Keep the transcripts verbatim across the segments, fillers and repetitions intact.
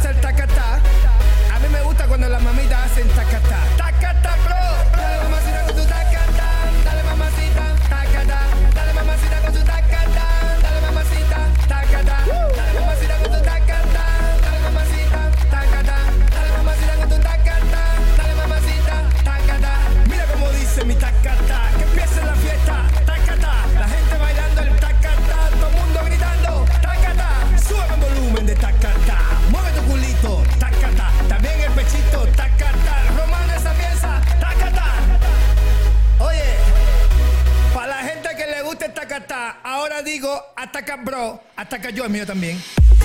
gusta el tacatá. A mí me gusta cuando las mamitas hacen tacatá. Tacatá, bro. Dale mamacita con tu tacatá. Dale mamacita, tacatá. Dale mamacita con tu tacatá. Dale mamacita, tacatá. Dale mamacita con tu tacatá. Dale mamacita, tacatá. Dale mamacita con tu tacatá. Dale mamacita, tacatá. Mira cómo dice mi tacatá. Que empiece la fiesta, tacatá. La gente bailando el tacatá. Todo el mundo gritando, tacatá. Sube el volumen de tacatá. Mueve tu culito, tacatá. También el pechito, tacatá. Romano esa pieza, tacatá. Oye, para la gente que le gusta el tacatá, ahora digo ataca bro, ataca yo, el mío también.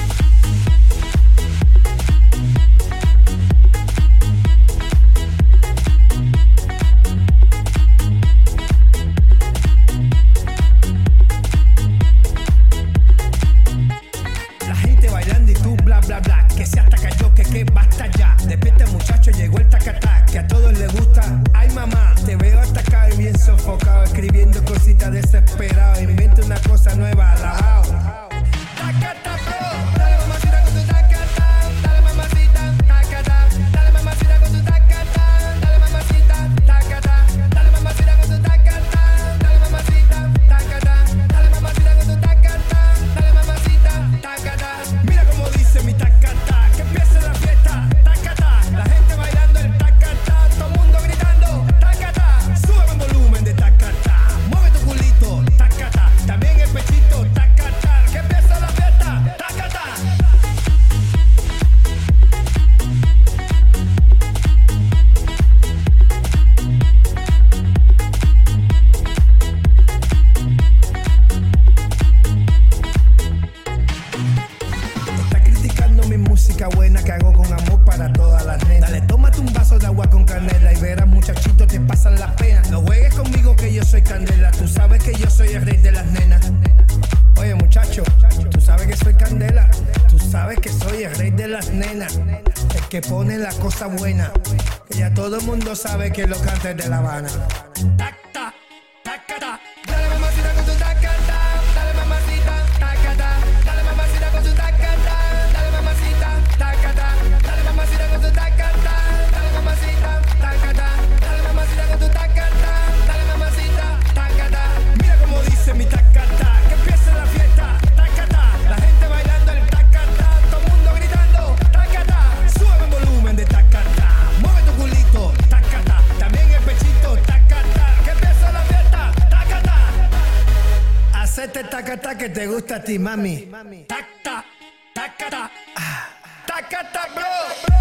La gente bailando y tú bla bla bla. Que se ataca yo, que que basta ya. Despierta muchacho, llegó el tacatá. Que a todos les gusta. Ay mamá, te veo atacado y bien sofocado. Escribiendo cositas desesperado. Inventa una cosa nueva, alabao. Tacatá, bro. Dale mamacita con tu tacatá. Dale mamacita, tacatá. Dale mamacita con tu tacatá. Dale mamacita, tacatá. Dale mamacita con tu tacatá. Dale mamacita, tacatá. Dale mamacita con tu tacatá. Dale mamacita, tacatá. Mira cómo dice mi tacatá. Que empiece la fiesta, tacatá. La gente bailando el tacatá. Todo el mundo gritando, tacatá. Sube el volumen de tacatá. Mueve tu culito, tacatá. También el pechito, tacatá. Que empiece la fiesta, tacatá. Está criticando mi música buena que hago con amor para todas las nenas. Dale, tómate un vaso de agua con canela y verás muchachito te pasan las penas. No juegues conmigo que yo soy candela. Tú sabes que yo soy el rey de las nenas. Oye muchacho, tú sabes que soy candela. Tú sabes que soy el rey de las nenas. El que pone la cosa buena. Que ya todo el mundo sabe que lo canta de La Habana. Tacta, tacata. Dale mamacita con tu tacata. Dale mamacita, tacata. Dale mamacita con tu tacata. Dale mamacita, tacata. Dale mamacita con tu tacata. Dale mamacita, tacata. Dale mamacita con tu tacata. Dale mamacita, tacata. Mira cómo dice mi tacata. Que empiece la fiesta, tacata. La gente bailando el tacata. Todo el mundo gritando, tacata. Sube el volumen de tacata. Mueve tu culito, tacata. También el pechito, tacata. Que empiece la fiesta, tacata. Hacete tacata que te gusta a ti, mami. Tacta, tacata. Ah, tacata, bro.